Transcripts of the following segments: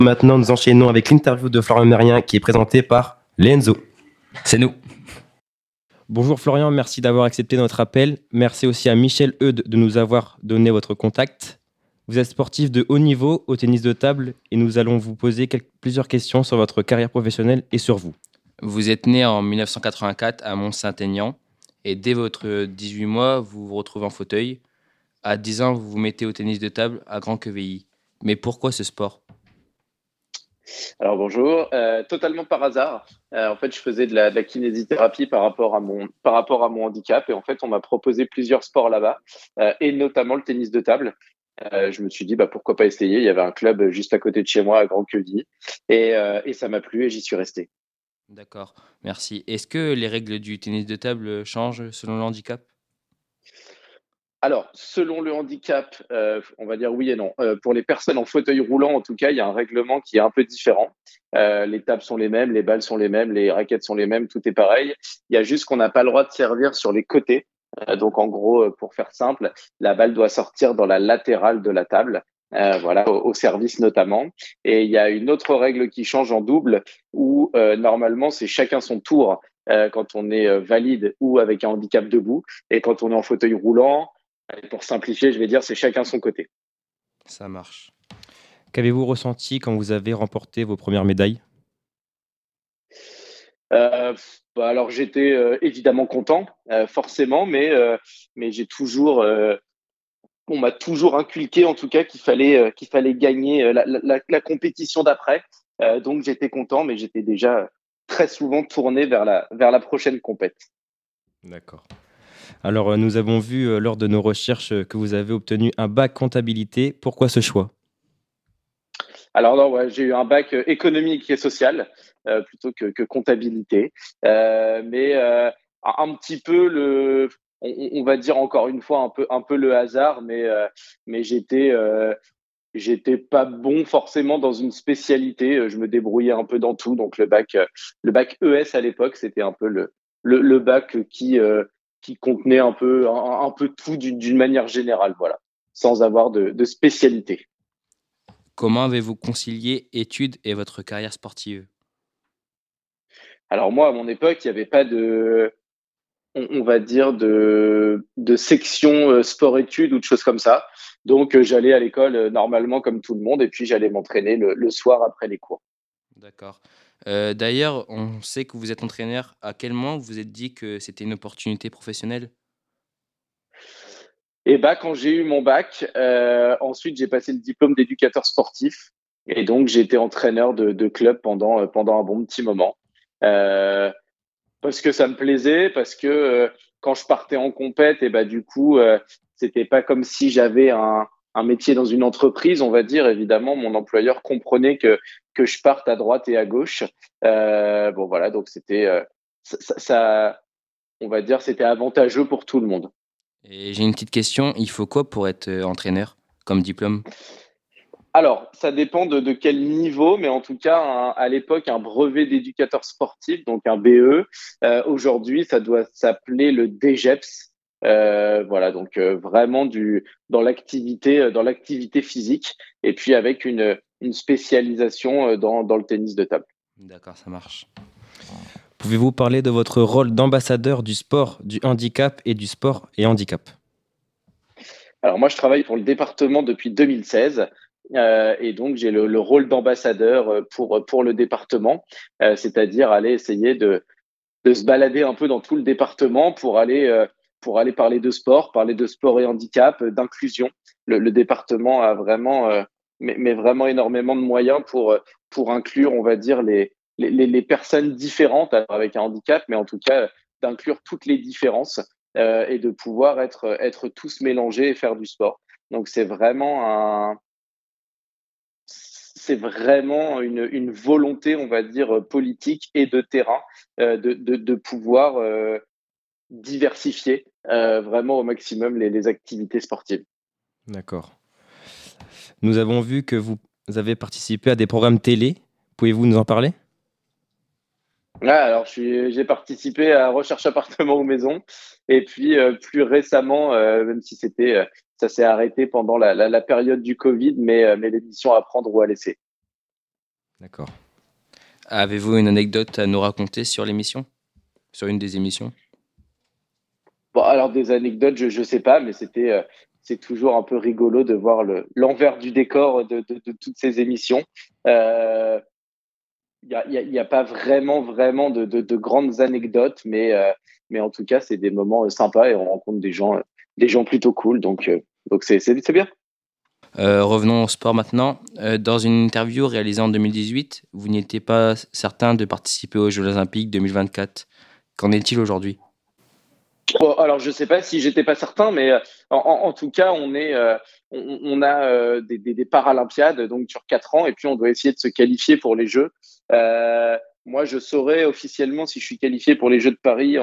Maintenant, nous enchaînons avec l'interview de Florian Merien qui est présentée par Lenzo. C'est nous. Bonjour Florian, merci d'avoir accepté notre appel. Merci aussi à Michel Eudes de nous avoir donné votre contact. Vous êtes sportif de haut niveau au tennis de table et nous allons vous poser plusieurs questions sur votre carrière professionnelle et sur vous. Vous êtes né en 1984 à Mont-Saint-Aignan et dès votre 18 mois, vous vous retrouvez en fauteuil. À 10 ans, vous vous mettez au tennis de table à Grand-Quevilly. Mais pourquoi ce sport ? Alors bonjour, totalement par hasard. En fait, je faisais de la kinésithérapie par rapport à mon handicap et en fait, on m'a proposé plusieurs sports là-bas et notamment le tennis de table. Je me suis dit pourquoi pas essayer. Il y avait un club juste à côté de chez moi à Grand-Quevilly et ça m'a plu et j'y suis resté. D'accord, merci. Est-ce que les règles du tennis de table changent selon le handicap ? Alors, selon le handicap, on va dire oui et non. Pour les personnes en fauteuil roulant, en tout cas, il y a un règlement qui est un peu différent. Les tables sont les mêmes, les balles sont les mêmes, les raquettes sont les mêmes, tout est pareil. Il y a juste qu'on n'a pas le droit de servir sur les côtés. Donc, en gros, pour faire simple, la balle doit sortir dans la latérale de la table, voilà, au service notamment. Et il y a une autre règle qui change en double où normalement, c'est chacun son tour quand on est valide ou avec un handicap debout. Et quand on est en fauteuil roulant, pour simplifier, je vais dire c'est chacun son côté. Ça marche. Qu'avez-vous ressenti quand vous avez remporté vos premières médailles ? Alors j'étais évidemment content, forcément, mais j'ai toujours, on m'a toujours inculqué en tout cas qu'il fallait gagner la compétition d'après. Donc j'étais content, mais j'étais déjà très souvent tourné vers la prochaine compète. D'accord. Alors, nous avons vu lors de nos recherches que vous avez obtenu un bac comptabilité. Pourquoi ce choix ? Alors non, ouais, j'ai eu un bac économique et social plutôt que comptabilité, mais un petit peu on va dire encore une fois un peu le hasard, mais j'étais pas bon forcément dans une spécialité. Je me débrouillais un peu dans tout, donc le bac ES à l'époque, c'était un peu le bac qui contenait un peu tout d'une manière générale, voilà, sans avoir de spécialité. Comment avez-vous concilié études et votre carrière sportive ? Alors moi, à mon époque, il n'y avait pas on va dire de section sport-études ou de choses comme ça. Donc, j'allais à l'école normalement comme tout le monde et puis j'allais m'entraîner le soir après les cours. D'accord. D'ailleurs, on sait que vous êtes entraîneur. À quel moment vous vous êtes dit que c'était une opportunité professionnelle ? Et quand j'ai eu mon bac, ensuite j'ai passé le diplôme d'éducateur sportif et donc j'ai été entraîneur de club pendant un bon petit moment. Euh, Parce que ça me plaisait, parce que quand je partais en compète, et du coup, c'était pas comme si j'avais un métier dans une entreprise, on va dire. Évidemment, mon employeur comprenait que je parte à droite et à gauche. Bon voilà, donc c'était on va dire, c'était avantageux pour tout le monde. Et j'ai une petite question. Il faut quoi pour être entraîneur comme diplôme ? Alors, ça dépend de quel niveau, mais en tout cas, à l'époque, un brevet d'éducateur sportif, donc un BE. Aujourd'hui, ça doit s'appeler le DGEPS. Voilà, donc vraiment dans l'activité physique, et puis avec une spécialisation dans le tennis de table. D'accord, ça marche. Pouvez-vous parler de votre rôle d'ambassadeur du sport, du handicap et du sport et handicap ? Alors moi, je travaille pour le département depuis 2016 et donc j'ai le rôle d'ambassadeur pour le département, c'est-à-dire aller essayer de se balader un peu dans tout le département pour aller parler de sport et handicap, d'inclusion. Le département a vraiment, mais vraiment énormément de moyens pour inclure, on va dire, les personnes différentes avec un handicap, mais en tout cas, d'inclure toutes les différences et de pouvoir être tous mélangés et faire du sport. Donc, c'est vraiment une volonté, on va dire, politique et de terrain de pouvoir diversifier vraiment au maximum les activités sportives. D'accord. Nous avons vu que vous avez participé à des programmes télé. Pouvez-vous nous en parler ? Alors j'ai participé à Recherche appartement ou maison et puis plus récemment, même si ça s'est arrêté pendant la période du Covid, mais l'émission Apprendre ou à laisser. D'accord. Avez-vous une anecdote à nous raconter sur l'émission? Sur une des émissions? Bon, alors des anecdotes, je sais pas, mais c'est toujours un peu rigolo de voir l'envers du décor de toutes ces émissions. Euh, y a pas vraiment de grandes anecdotes, mais en tout cas, c'est des moments sympas et on rencontre des gens plutôt cool. Donc c'est bien. Revenons au sport maintenant. Dans une interview réalisée en 2018, vous n'étiez pas certain de participer aux Jeux Olympiques 2024. Qu'en est-il aujourd'hui? Bon, alors, je sais pas si j'étais pas certain, mais en tout cas, on a des Paralympiades donc sur 4 ans, et puis on doit essayer de se qualifier pour les Jeux. Moi, je saurai officiellement si je suis qualifié pour les Jeux de Paris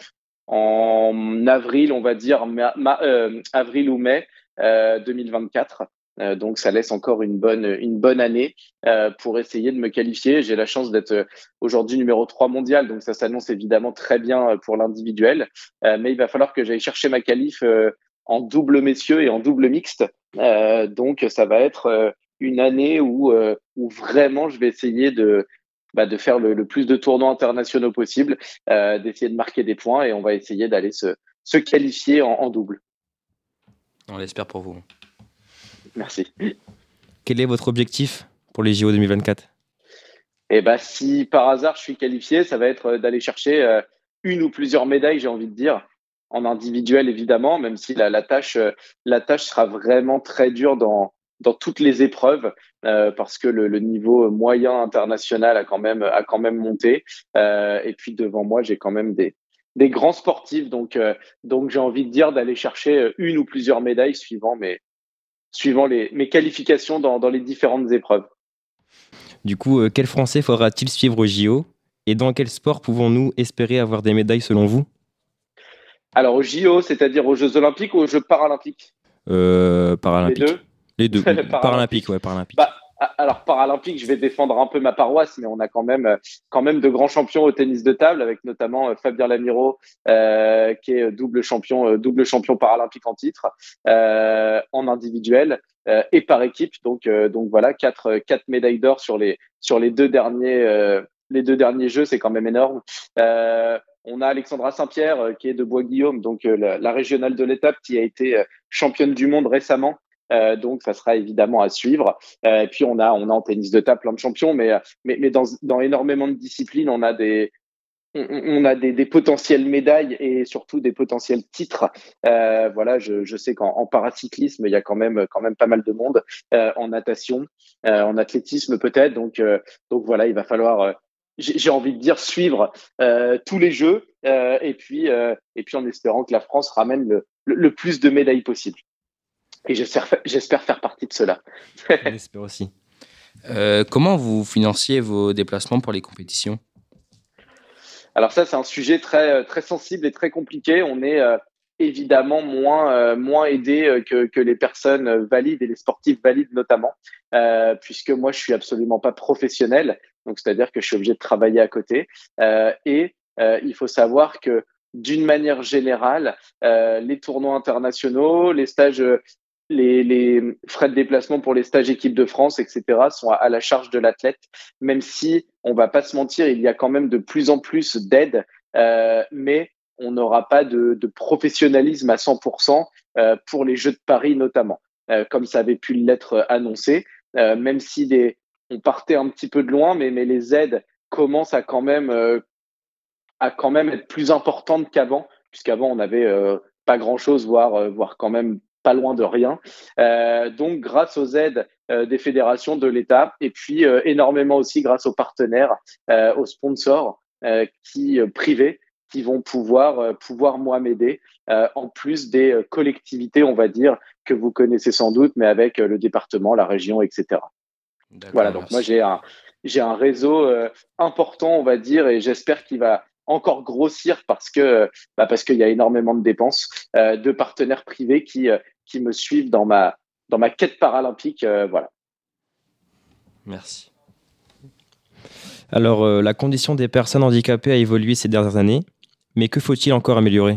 en avril, on va dire avril ou mai 2024. Donc, ça laisse encore une bonne année pour essayer de me qualifier. J'ai la chance d'être aujourd'hui numéro 3 mondial, donc ça s'annonce évidemment très bien pour l'individuel. Mais il va falloir que j'aille chercher ma qualif en double messieurs et en double mixte. Donc, ça va être une année où vraiment je vais essayer de faire le plus de tournois internationaux possible, d'essayer de marquer des points et on va essayer d'aller se qualifier en double. On l'espère pour vous. Merci. Quel est votre objectif pour les JO 2024? Et bah, si par hasard je suis qualifié, ça va être d'aller chercher une ou plusieurs médailles, j'ai envie de dire, en individuel évidemment, même si la tâche sera vraiment très dure dans toutes les épreuves, parce que le niveau moyen international a quand même monté. Et puis devant moi, j'ai quand même des grands sportifs, donc j'ai envie de dire d'aller chercher une ou plusieurs médailles suivant mes qualifications dans les différentes épreuves. Du coup, quel Français faudra-t-il suivre aux JO? Et dans quel sport pouvons-nous espérer avoir des médailles selon vous? Alors, aux JO, c'est-à-dire aux Jeux Olympiques ou aux Jeux Paralympiques? Les Paralympique. deux? Les deux. Paralympique, Paralympiques. ouais, paralympique. Bah, alors, Paralympiques, je vais défendre un peu ma paroisse, mais on a quand même de grands champions au tennis de table, avec notamment Fabien Lamiro, qui est double champion paralympique en titre, en individuel et par équipe. Donc voilà, quatre médailles d'or sur les deux derniers Jeux, c'est quand même énorme. On a Alexandra Saint-Pierre, qui est de Bois-Guillaume, donc la régionale de l'étape, qui a été championne du monde récemment. Donc, ça sera évidemment à suivre. Et puis, on a en tennis de table plein de champions, mais dans énormément de disciplines, on a des potentielles médailles et surtout des potentiels titres. Voilà, je sais qu'en paracyclisme, il y a quand même pas mal de monde, en natation, en athlétisme peut-être. Donc voilà, il va falloir, j'ai envie de dire, suivre tous les jeux et puis en espérant que la France ramène le plus de médailles possible. Et j'espère faire partie de cela. On espère aussi. Comment vous financiez vos déplacements pour les compétitions? Alors ça, c'est un sujet très sensible et très compliqué. On est évidemment moins aidé que les personnes valides et les sportifs valides notamment, puisque moi, je suis absolument pas professionnel. Donc, c'est-à-dire que je suis obligé de travailler à côté. Il faut savoir que d'une manière générale, les tournois internationaux, les stages, les frais de déplacement pour les stages équipe de France, etc., sont à la charge de l'athlète, même si on va pas se mentir, il y a quand même de plus en plus d'aide, mais on n'aura pas de professionnalisme à 100% pour les Jeux de Paris notamment, comme ça avait pu l'être annoncé, même si on partait un petit peu de loin, mais les aides commencent à quand même être plus importantes qu'avant, puisqu'avant on avait pas grand-chose, voire quand même pas loin de rien. Donc, grâce aux aides des fédérations de l'État, et puis énormément aussi grâce aux partenaires, aux sponsors privés, qui vont pouvoir moi m'aider, en plus des collectivités, on va dire, que vous connaissez sans doute, mais avec le département, la région, etc. Voilà, D'accord, donc moi merci. j'ai un réseau important, on va dire, et j'espère qu'il va encore grossir parce qu'il y a énormément de dépenses, de partenaires privés qui me suivent dans ma quête paralympique. Voilà. Merci. Alors, la condition des personnes handicapées a évolué ces dernières années, mais que faut-il encore améliorer?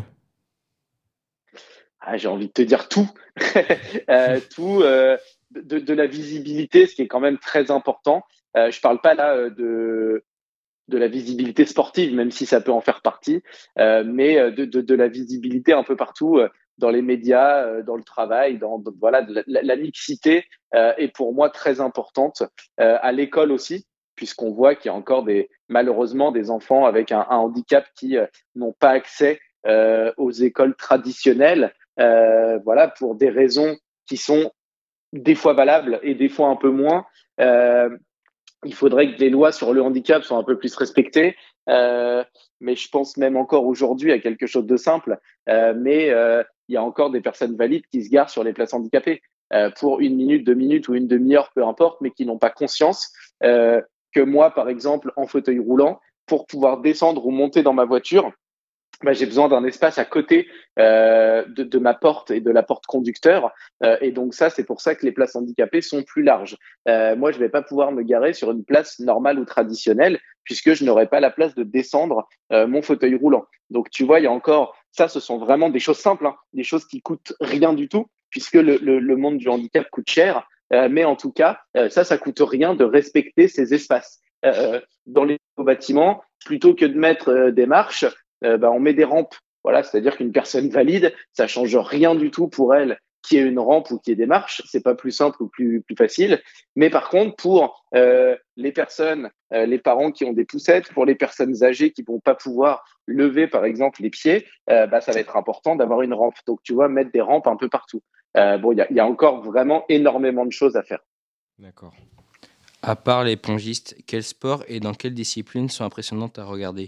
Ah, j'ai envie de te dire tout. Tout, de la visibilité, ce qui est quand même très important. Je parle pas là de la visibilité sportive, même si ça peut en faire partie, mais de la visibilité un peu partout dans les médias, dans le travail, voilà, la mixité est pour moi très importante à l'école aussi, puisqu'on voit qu'il y a encore malheureusement des enfants avec un handicap qui n'ont pas accès aux écoles traditionnelles, voilà, pour des raisons qui sont des fois valables et des fois un peu moins. Il faudrait que les lois sur le handicap soient un peu plus respectées. Mais je pense même encore aujourd'hui à quelque chose de simple. Mais il y a encore des personnes valides qui se garent sur les places handicapées pour 1 minute, 2 minutes ou une demi-heure, peu importe, mais qui n'ont pas conscience que moi, par exemple, en fauteuil roulant, pour pouvoir descendre ou monter dans ma voiture, j'ai besoin d'un espace à côté de ma porte et de la porte conducteur. Et donc ça, c'est pour ça que les places handicapées sont plus larges. Moi, je ne vais pas pouvoir me garer sur une place normale ou traditionnelle puisque je n'aurai pas la place de descendre mon fauteuil roulant. Donc tu vois, il y a encore ça, ce sont vraiment des choses simples, hein, des choses qui coûtent rien du tout puisque le monde du handicap coûte cher. Mais en tout cas, ça coûte rien de respecter ces espaces. Dans les bâtiments, plutôt que de mettre des marches, on met des rampes. Voilà, c'est-à-dire qu'une personne valide, ça change rien du tout pour elle qu'il y ait une rampe ou qu'il y ait des marches. C'est pas plus simple ou plus facile. Mais par contre, pour les personnes, les parents qui ont des poussettes, pour les personnes âgées qui vont pas pouvoir lever, par exemple, les pieds, ça va être important d'avoir une rampe. Donc, tu vois, mettre des rampes un peu partout. Il y a encore vraiment énormément de choses à faire. D'accord. À part les pongistes, quels sports et dans quelles disciplines sont impressionnantes à regarder?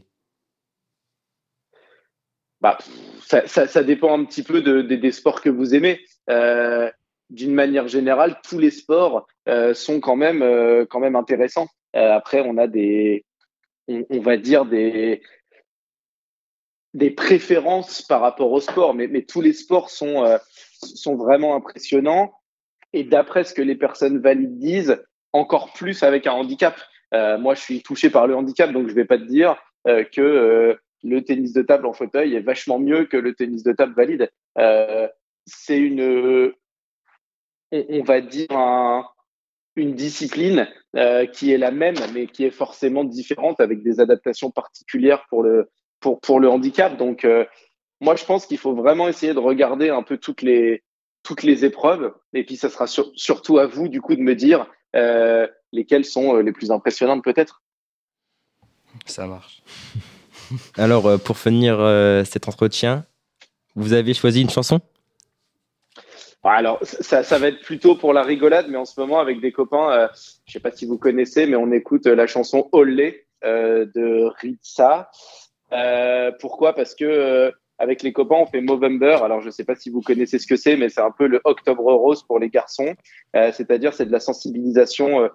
Ça dépend un petit peu des sports que vous aimez. D'une manière générale, tous les sports sont quand même intéressants. Après, on a on va dire des préférences par rapport au sport, mais tous les sports sont vraiment impressionnants. Et d'après ce que les personnes valides disent, encore plus avec un handicap. Moi, je suis touché par le handicap, donc je ne vais pas te dire que le tennis de table en fauteuil est vachement mieux que le tennis de table valide. C'est on va dire, une discipline qui est la même, mais qui est forcément différente avec des adaptations particulières pour le handicap. Donc, moi, je pense qu'il faut vraiment essayer de regarder un peu toutes les épreuves. Et puis, ça sera surtout à vous, du coup, de me dire lesquelles sont les plus impressionnantes, peut-être. Ça marche. Alors, pour finir cet entretien, vous avez choisi une chanson? Alors, ça va être plutôt pour la rigolade, mais en ce moment, avec des copains, je sais pas si vous connaissez, mais on écoute la chanson Olé de Ritza. Pourquoi? Parce que avec les copains, on fait Movember. Alors, je sais pas si vous connaissez ce que c'est, mais c'est un peu le Octobre Rose pour les garçons. C'est-à-dire, c'est de la sensibilisation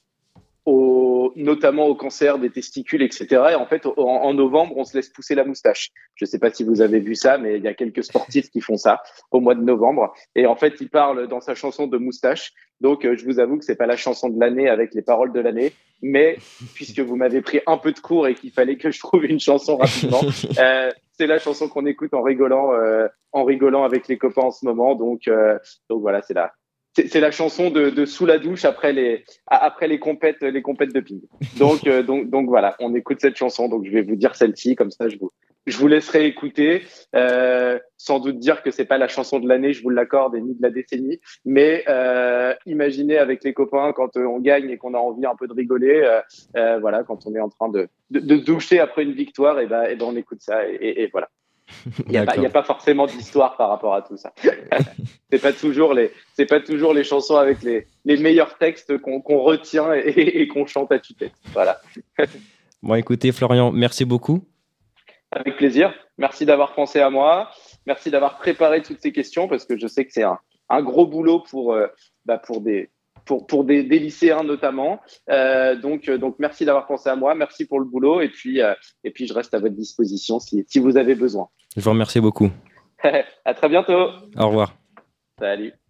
notamment au cancer des testicules, etc. Et en fait, en novembre, on se laisse pousser la moustache. Je ne sais pas si vous avez vu ça, mais il y a quelques sportifs qui font ça au mois de novembre. Et en fait, il parle dans sa chanson de moustache. Donc, je vous avoue que c'est pas la chanson de l'année avec les paroles de l'année, mais puisque vous m'avez pris un peu de cours et qu'il fallait que je trouve une chanson rapidement, c'est la chanson qu'on écoute en rigolant avec les copains en ce moment. Donc voilà, c'est la chanson de sous la douche après les compètes de ping. Donc voilà, on écoute cette chanson. Donc je vais vous dire celle-ci, comme ça je vous laisserai écouter. Sans doute dire que c'est pas la chanson de l'année, je vous l'accorde, et ni de la décennie. Mais imaginez avec les copains quand on gagne et qu'on a envie un peu de rigoler. Voilà, quand on est en train de doucher après une victoire, et ben on écoute ça et voilà. Il n'y a pas forcément d'histoire par rapport à tout ça. C'est pas toujours les chansons avec les meilleurs textes qu'on retient et qu'on chante à tue-tête. Voilà. Bon, écoutez, Florian, merci beaucoup. Avec plaisir. Merci d'avoir pensé à moi. Merci d'avoir préparé toutes ces questions parce que je sais que c'est un gros boulot pour des lycéens notamment. Donc merci d'avoir pensé à moi. Merci pour le boulot. Et puis je reste à votre disposition si vous avez besoin. Je vous remercie beaucoup. À très bientôt. Au revoir. Salut.